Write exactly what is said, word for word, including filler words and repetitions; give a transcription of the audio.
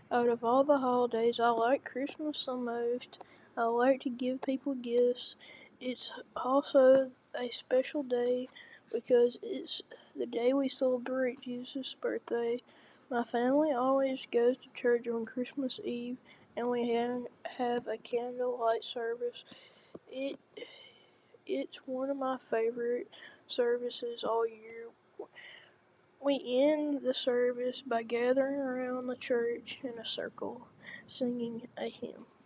Out of all the holidays, I like Christmas the most. I like to give people gifts. It's also a special day because it's the day we celebrate Jesus' birthday. My family always goes to church on Christmas Eve, and we have, have a candlelight service. It it's one of my favorite services all year. We end the service by gathering around the church in a circle, singing a hymn.